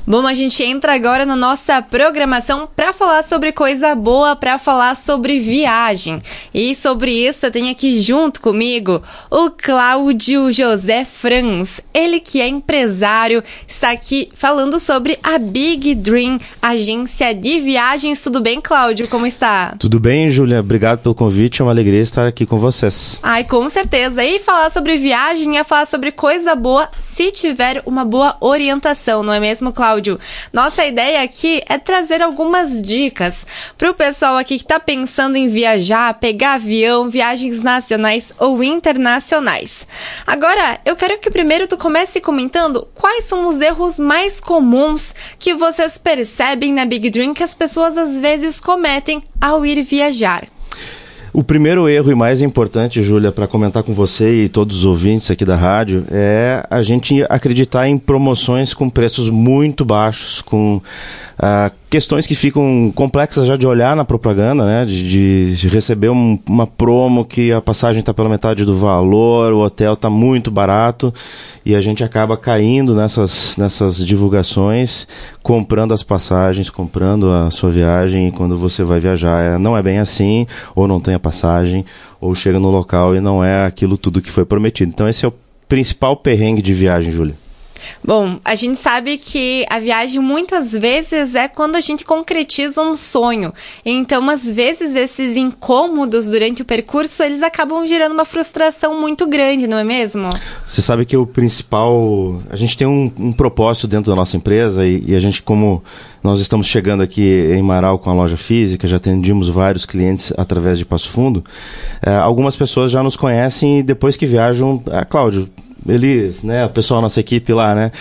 Bom, a gente entra agora na nossa programação para falar sobre coisa boa, para falar sobre viagem. E sobre isso eu tenho aqui junto comigo o Cláudio José Franz. Ele que é empresário, está aqui falando sobre a Big Dream, agência de viagens. Tudo bem, Cláudio? Como está? Tudo bem, Júlia. Obrigado pelo convite. É uma alegria estar aqui com vocês. Ai, com certeza. E falar sobre viagem é falar sobre coisa boa se tiver uma boa orientação, não é mesmo, Cláudio? Nossa ideia aqui é trazer algumas dicas para o pessoal aqui que está pensando em viajar, pegar avião, viagens nacionais ou internacionais. Agora, eu quero que primeiro tu comece comentando quais são os erros mais comuns que vocês percebem na Big Dream que as pessoas às vezes cometem ao ir viajar. O primeiro erro e mais importante, Júlia, para comentar com você e todos os ouvintes aqui da rádio, é a gente acreditar em promoções com preços muito baixos, com questões que ficam complexas já de olhar na propaganda, né? De receber uma promo que a passagem está pela metade do valor, o hotel está muito barato e a gente acaba caindo nessas divulgações, comprando as passagens, comprando a sua viagem, e quando você vai viajar não é bem assim, ou não tem a passagem, ou chega no local e não é aquilo tudo que foi prometido. Então esse é o principal perrengue de viagem, Júlia. Bom, a gente sabe que a viagem muitas vezes é quando a gente concretiza um sonho. Então, às vezes, esses incômodos durante o percurso, eles acabam gerando uma frustração muito grande, não é mesmo? Você sabe que o principal... A gente tem um propósito dentro da nossa empresa e a gente, como nós estamos chegando aqui em Marau com a loja física, já atendimos vários clientes através de Passo Fundo, algumas pessoas já nos conhecem e depois que viajam... Cláudio... Eles, né, o pessoal da nossa equipe lá, né,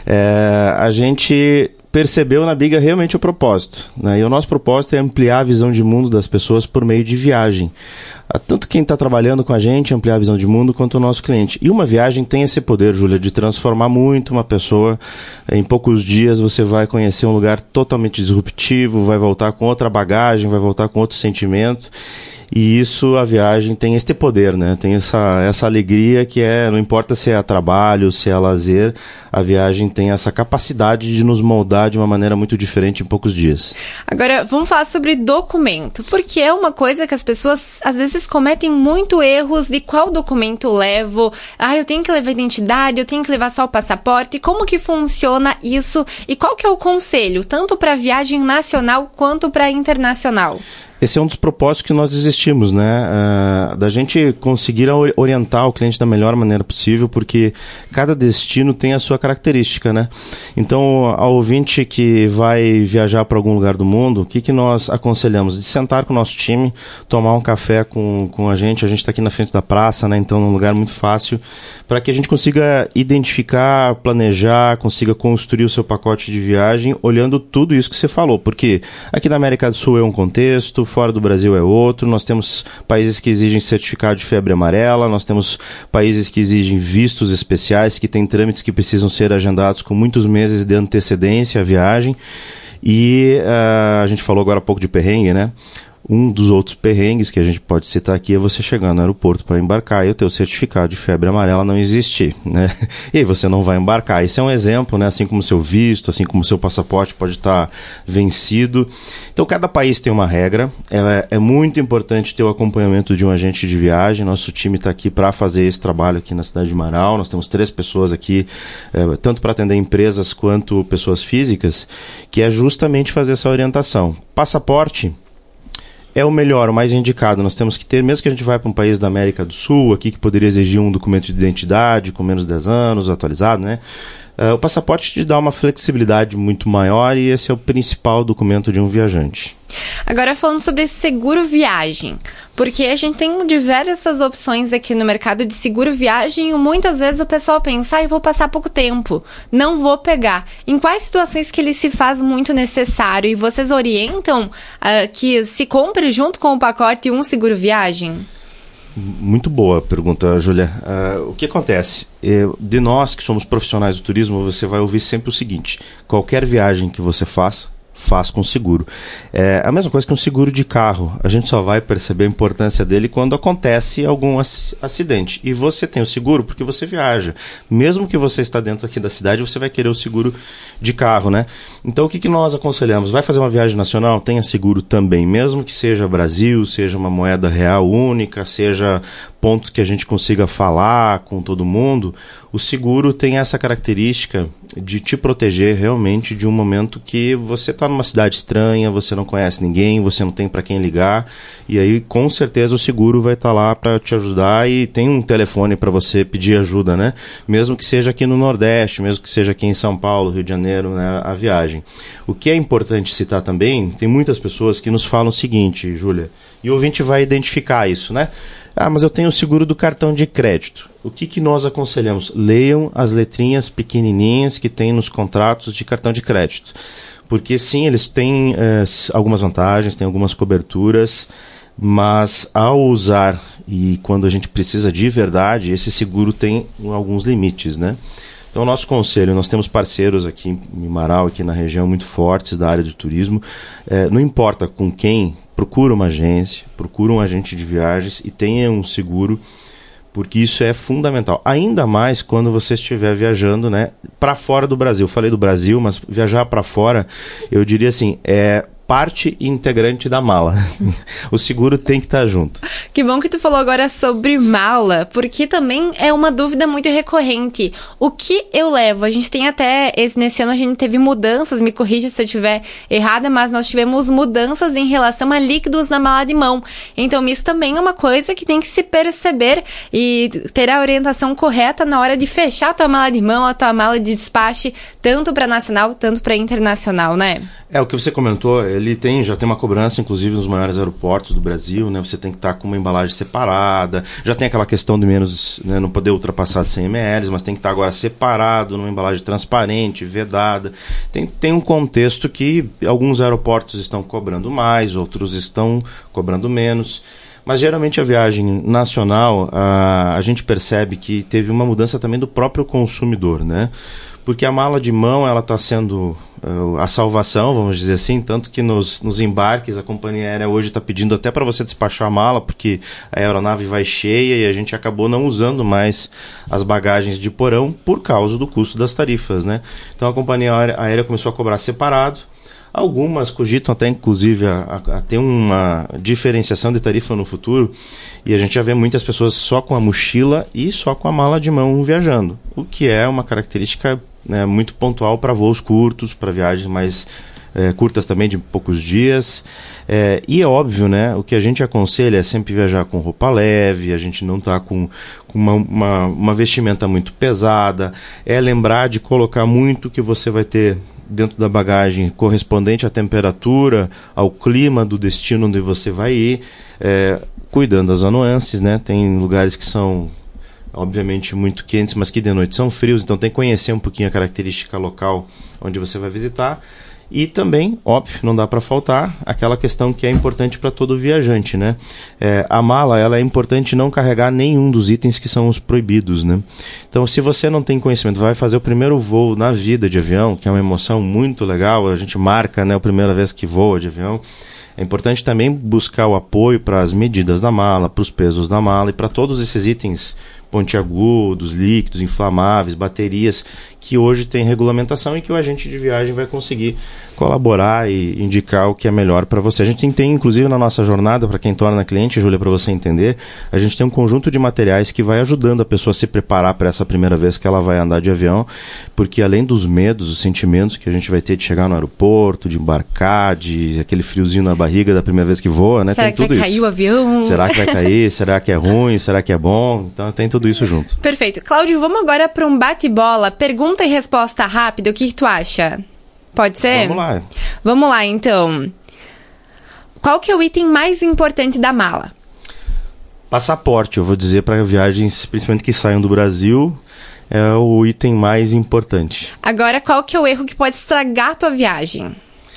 a gente percebeu na Biga realmente o propósito, né, e o nosso propósito é ampliar a visão de mundo das pessoas por meio de viagem. Tanto quem está trabalhando com a gente, ampliar a visão de mundo, quanto o nosso cliente. E uma viagem tem esse poder, Júlia, de transformar muito uma pessoa. Em poucos dias você vai conhecer um lugar totalmente disruptivo, vai voltar com outra bagagem, vai voltar com outro sentimento. E isso, a viagem tem esse poder, né? Tem essa alegria que não importa se é trabalho, se é lazer, a viagem tem essa capacidade de nos moldar de uma maneira muito diferente em poucos dias. Agora, vamos falar sobre documento, porque é uma coisa que as pessoas, às vezes, cometem muito erros de qual documento eu levo. Eu tenho que levar identidade, eu tenho que levar só o passaporte. Como que funciona isso? E qual que é o conselho, tanto para viagem nacional quanto para internacional? Esse é um dos propósitos que nós existimos, né? Da gente conseguir orientar o cliente da melhor maneira possível, porque cada destino tem a sua característica, né? Então, ao ouvinte que vai viajar para algum lugar do mundo, o que nós aconselhamos? De sentar com o nosso time, tomar um café com a gente está aqui na frente da praça, né? Então, num lugar muito fácil, para que a gente consiga identificar, planejar, consiga construir o seu pacote de viagem, olhando tudo isso que você falou, porque aqui na América do Sul é um contexto, fora do Brasil é outro, nós temos países que exigem certificado de febre amarela, nós temos países que exigem vistos especiais, que têm trâmites que precisam ser agendados com muitos meses de antecedência à viagem, e a gente falou agora há pouco de perrengue, né? Um dos outros perrengues que a gente pode citar aqui é você chegar no aeroporto para embarcar e o teu certificado de febre amarela não existir, né? E aí você não vai embarcar. Esse é um exemplo, né? Assim como o seu visto, assim como o seu passaporte pode estar vencido. Então, cada país tem uma regra. É muito importante ter o acompanhamento de um agente de viagem. Nosso time está aqui para fazer esse trabalho aqui na cidade de Marau. Nós temos 3 pessoas aqui, tanto para atender empresas quanto pessoas físicas, que é justamente fazer essa orientação. Passaporte é o melhor, o mais indicado. Nós temos que ter, mesmo que a gente vá para um país da América do Sul, aqui que poderia exigir um documento de identidade com menos de 10 anos, atualizado, né? O passaporte te dá uma flexibilidade muito maior e esse é o principal documento de um viajante. Agora falando sobre seguro viagem, porque a gente tem diversas opções aqui no mercado de seguro viagem e muitas vezes o pessoal pensa, eu vou passar pouco tempo, não vou pegar. Em quais situações que ele se faz muito necessário e vocês orientam que se compre junto com o pacote um seguro viagem? Muito boa pergunta, Júlia. O que acontece? De nós que somos profissionais do turismo, você vai ouvir sempre o seguinte: qualquer viagem que você faça, faz com seguro. É a mesma coisa que um seguro de carro. A gente só vai perceber a importância dele quando acontece algum acidente. E você tem o seguro porque você viaja. Mesmo que você está dentro aqui da cidade, você vai querer o seguro de carro, né? Então, o que nós aconselhamos? Vai fazer uma viagem nacional? Tenha seguro também. Mesmo que seja Brasil, seja uma moeda real única, seja pontos que a gente consiga falar com todo mundo, o seguro tem essa característica de te proteger realmente de um momento que você está numa cidade estranha, você não conhece ninguém, você não tem para quem ligar, e aí com certeza o seguro vai estar lá para te ajudar e tem um telefone para você pedir ajuda, né? Mesmo que seja aqui no Nordeste, mesmo que seja aqui em São Paulo, Rio de Janeiro, né, a viagem. O que é importante citar também, tem muitas pessoas que nos falam o seguinte, Júlia, e o ouvinte vai identificar isso, né? Ah, mas eu tenho o seguro do cartão de crédito. O que nós aconselhamos? Leiam as letrinhas pequenininhas que tem nos contratos de cartão de crédito. Porque sim, eles têm algumas vantagens, têm algumas coberturas, mas ao usar e quando a gente precisa de verdade, esse seguro tem alguns limites, né? Então, nosso conselho, nós temos parceiros aqui em Marau, aqui na região, muito fortes da área de turismo. Não importa com quem, procura uma agência, procura um agente de viagens e tenha um seguro, porque isso é fundamental. Ainda mais quando você estiver viajando, né, para fora do Brasil. Eu falei do Brasil, mas viajar para fora, eu diria assim, parte integrante da mala. O seguro tem que estar junto. Que bom que tu falou agora sobre mala, porque também é uma dúvida muito recorrente. O que eu levo? A gente tem até, nesse ano a gente teve mudanças, me corrija se eu estiver errada, mas nós tivemos mudanças em relação a líquidos na mala de mão. Então isso também é uma coisa que tem que se perceber e ter a orientação correta na hora de fechar a tua mala de mão, a tua mala de despache, tanto para nacional, tanto para internacional, né? O que você comentou, ele já tem uma cobrança, inclusive nos maiores aeroportos do Brasil, né? Você tem que estar com uma embalagem separada, já tem aquela questão de menos, né, não poder ultrapassar 100 ml, mas tem que estar agora separado, numa embalagem transparente, vedada. Tem um contexto que alguns aeroportos estão cobrando mais, outros estão cobrando menos. Mas geralmente a viagem nacional, a gente percebe que teve uma mudança também do próprio consumidor, né? Porque a mala de mão ela está sendo a salvação, vamos dizer assim, tanto que nos embarques a companhia aérea hoje está pedindo até para você despachar a mala, porque a aeronave vai cheia e a gente acabou não usando mais as bagagens de porão por causa do custo das tarifas, né? Então a companhia aérea começou a cobrar separado. Algumas cogitam até, inclusive, a ter uma diferenciação de tarifa no futuro, e a gente já vê muitas pessoas só com a mochila e só com a mala de mão viajando, o que é uma característica, né, muito pontual para voos curtos, para viagens mais curtas também, de poucos dias. E é óbvio, né, o que a gente aconselha é sempre viajar com roupa leve, a gente não tá com uma vestimenta muito pesada, lembrar de colocar muito que você vai ter dentro da bagagem correspondente à temperatura, ao clima do destino onde você vai ir, cuidando das nuances, né? Tem lugares que são obviamente muito quentes, mas que de noite são frios, então tem que conhecer um pouquinho a característica local onde você vai visitar. E também, óbvio, não dá para faltar aquela questão que é importante para todo viajante, né? A mala, ela é importante não carregar nenhum dos itens que são os proibidos, né? Então, se você não tem conhecimento, vai fazer o primeiro voo na vida de avião, que é uma emoção muito legal, a gente marca, né, a primeira vez que voa de avião. É importante também buscar o apoio para as medidas da mala, para os pesos da mala e para todos esses itens pontiagudos, líquidos, inflamáveis, baterias, que hoje tem regulamentação e que o agente de viagem vai conseguir colaborar e indicar o que é melhor para você. A gente tem, inclusive, na nossa jornada, para quem torna cliente, Júlia, para você entender, a gente tem um conjunto de materiais que vai ajudando a pessoa a se preparar para essa primeira vez que ela vai andar de avião, porque além dos medos, os sentimentos que a gente vai ter de chegar no aeroporto, de embarcar, de aquele friozinho na barriga da primeira vez que voa, né? Será tem que tudo vai cair o avião? Será que vai cair? Será que é ruim? Será que é bom? Então tem tudo isso junto. Perfeito. Cláudio, vamos agora para um bate-bola. Pergunta e resposta rápida. O que tu acha? Pode ser? Vamos lá. Vamos lá, então. Qual que é o item mais importante da mala? Passaporte, eu vou dizer, para viagens, principalmente que saiam do Brasil, é o item mais importante. Agora, qual que é o erro que pode estragar a tua viagem?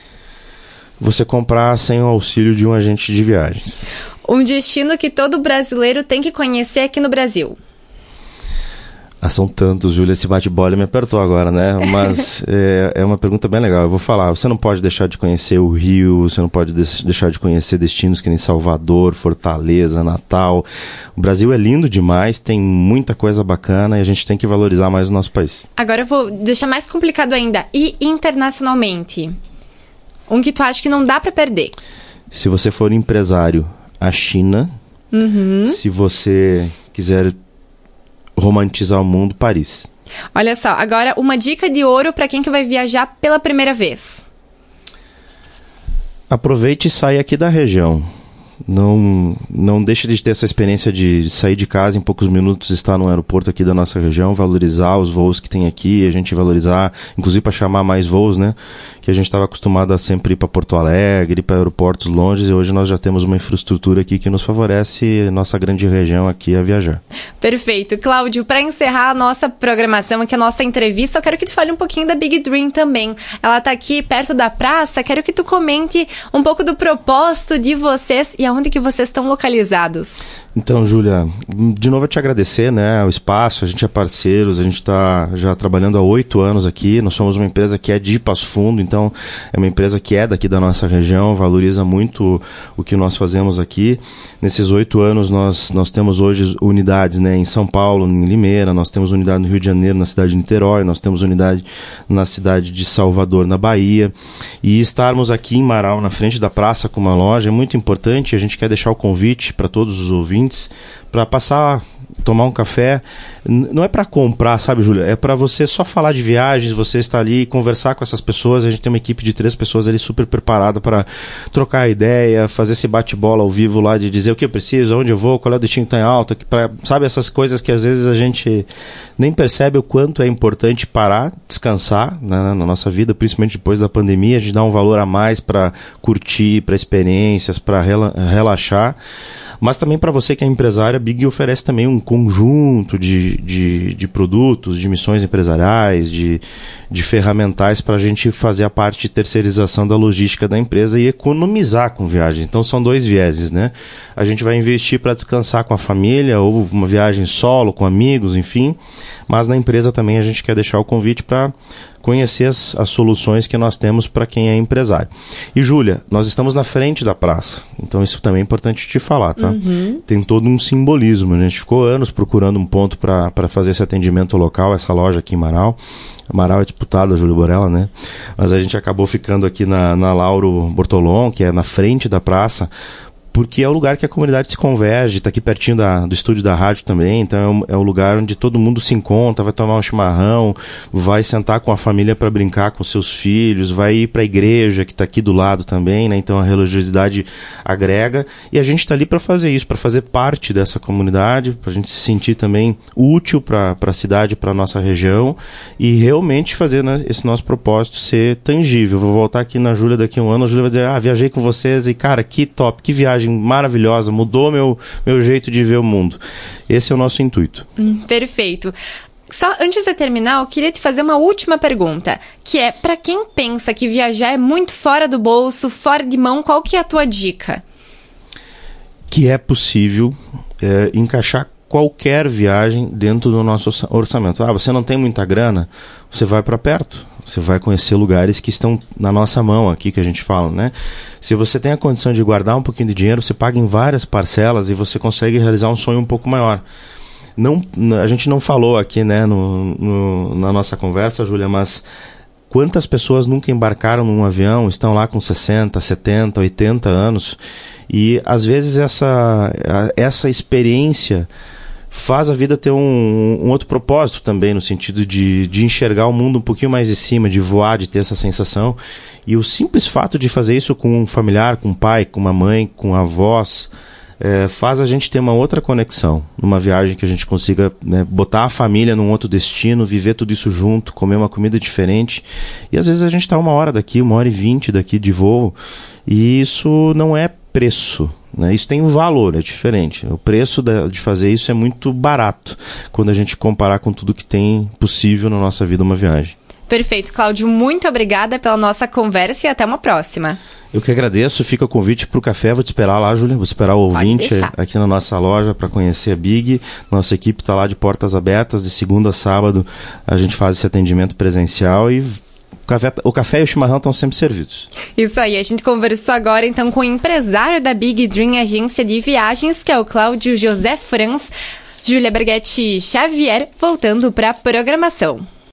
Você comprar sem o auxílio de um agente de viagens. Um destino que todo brasileiro tem que conhecer aqui no Brasil. São tantos, Júlia, esse bate-bola me apertou agora, né? Mas é uma pergunta bem legal. Eu vou falar, você não pode deixar de conhecer o Rio, você não pode deixar de conhecer destinos que nem Salvador, Fortaleza, Natal. O Brasil é lindo demais, tem muita coisa bacana e a gente tem que valorizar mais o nosso país. Agora eu vou deixar mais complicado ainda. E internacionalmente? Um que tu acha que não dá pra perder? Se você for empresário, a China. Se você quiser romantizar o mundo, Paris. Olha só, agora uma dica de ouro para quem que vai viajar pela primeira vez. Aproveite e saia aqui da região. Não deixe de ter essa experiência de sair de casa em poucos minutos, estar no aeroporto aqui da nossa região, valorizar os voos que tem aqui, a gente valorizar, inclusive para chamar mais voos, né? Que a gente estava acostumado a sempre ir para Porto Alegre, ir para aeroportos longes, e hoje nós já temos uma infraestrutura aqui que nos favorece nossa grande região aqui a viajar. Perfeito. Cláudio, para encerrar a nossa programação aqui, a nossa entrevista, eu quero que tu fale um pouquinho da Big Dream também. Ela está aqui perto da praça, quero que tu comente um pouco do propósito de vocês e aonde que vocês estão localizados. Então, Júlia, de novo eu te agradecer, né, o espaço, a gente é parceiros, a gente está já trabalhando há 8 anos aqui, nós somos uma empresa que é de Passo Fundo, então é uma empresa que é daqui da nossa região, valoriza muito o que nós fazemos aqui. Nesses 8 anos nós temos hoje unidades, né, em São Paulo, em Limeira, nós temos unidade no Rio de Janeiro, na cidade de Niterói, nós temos unidade na cidade de Salvador, na Bahia, e estarmos aqui em Marau, na frente da praça com uma loja, é muito importante. A gente quer deixar o convite para todos os ouvintes para passar, tomar um café. Não é para comprar, sabe, Júlia? É para você só falar de viagens, você estar ali e conversar com essas pessoas. A gente tem uma equipe de 3 pessoas ali super preparada para trocar ideia, fazer esse bate-bola ao vivo lá, de dizer o que eu preciso, onde eu vou, qual é o destino que está em alta, sabe, essas coisas que às vezes a gente nem percebe o quanto é importante parar, descansar, né, na nossa vida, principalmente depois da pandemia. A gente dá um valor a mais para curtir, para experiências, para relaxar. Mas também para você que é empresário, a Big oferece também um conjunto de produtos, de missões empresariais, de ferramentais para a gente fazer a parte de terceirização da logística da empresa e economizar com viagem. Então são 2 vieses, né? A gente vai investir para descansar com a família ou uma viagem solo, com amigos, enfim. Mas na empresa também a gente quer deixar o convite para conhecer as soluções que nós temos para quem é empresário. E, Júlia, nós estamos na frente da praça, então isso também é importante te falar, tá? Tem todo um simbolismo, a gente ficou anos procurando um ponto para fazer esse atendimento local, essa loja aqui em Marau. Marau é disputada, Júlio Borella, né? Mas a gente acabou ficando aqui na Lauro Bortolom, que é na frente da praça, porque é o lugar que a comunidade se converge, está aqui pertinho do estúdio da rádio também, então é o lugar onde todo mundo se encontra, vai tomar um chimarrão, vai sentar com a família para brincar com seus filhos, vai ir para a igreja que está aqui do lado também, né? Então a religiosidade agrega, e a gente está ali para fazer isso, para fazer parte dessa comunidade, para a gente se sentir também útil para a cidade, para a nossa região, e realmente fazer, né, esse nosso propósito ser tangível. Vou voltar aqui na Júlia daqui a um ano, a Júlia vai dizer, viajei com vocês e cara, que top, que viagem maravilhosa, mudou meu jeito de ver o mundo. Esse é o nosso intuito. Perfeito. Só antes de terminar, eu queria te fazer uma última pergunta, que é, para quem pensa que viajar é muito fora do bolso, fora de mão, qual que é a tua dica? Que é possível encaixar qualquer viagem dentro do nosso orçamento. Você não tem muita grana? Você vai para perto. Você vai conhecer lugares que estão na nossa mão aqui, que a gente fala, né? Se você tem a condição de guardar um pouquinho de dinheiro, você paga em várias parcelas e você consegue realizar um sonho um pouco maior. A gente não falou aqui, né, na nossa conversa, Júlia, mas quantas pessoas nunca embarcaram num avião, estão lá com 60, 70, 80 anos, e às vezes essa experiência faz a vida ter um outro propósito também, no sentido de enxergar o mundo um pouquinho mais de cima, de voar, de ter essa sensação. E o simples fato de fazer isso com um familiar, com um pai, com uma mãe, com avós, faz a gente ter uma outra conexão, numa viagem que a gente consiga, né, botar a família num outro destino, viver tudo isso junto, comer uma comida diferente. E às vezes a gente está 1h daqui, 1h20 daqui de voo, e isso não é preço, né? Isso tem um valor, é diferente. O preço de fazer isso é muito barato quando a gente comparar com tudo que tem possível na nossa vida uma viagem. Perfeito, Cláudio, muito obrigada pela nossa conversa e até uma próxima. Eu que agradeço, fica o convite para o café, vou te esperar lá, Júlia, vou esperar o ouvinte aqui na nossa loja para conhecer a Big. Nossa equipe está lá de portas abertas, de segunda a sábado a gente faz esse atendimento presencial e o café e o chimarrão estão sempre servidos. Isso aí, a gente conversou agora então com o empresário da Big Dream Agência de Viagens, que é o Cláudio José Franz. Júlia Berghetti Xavier, voltando para a programação.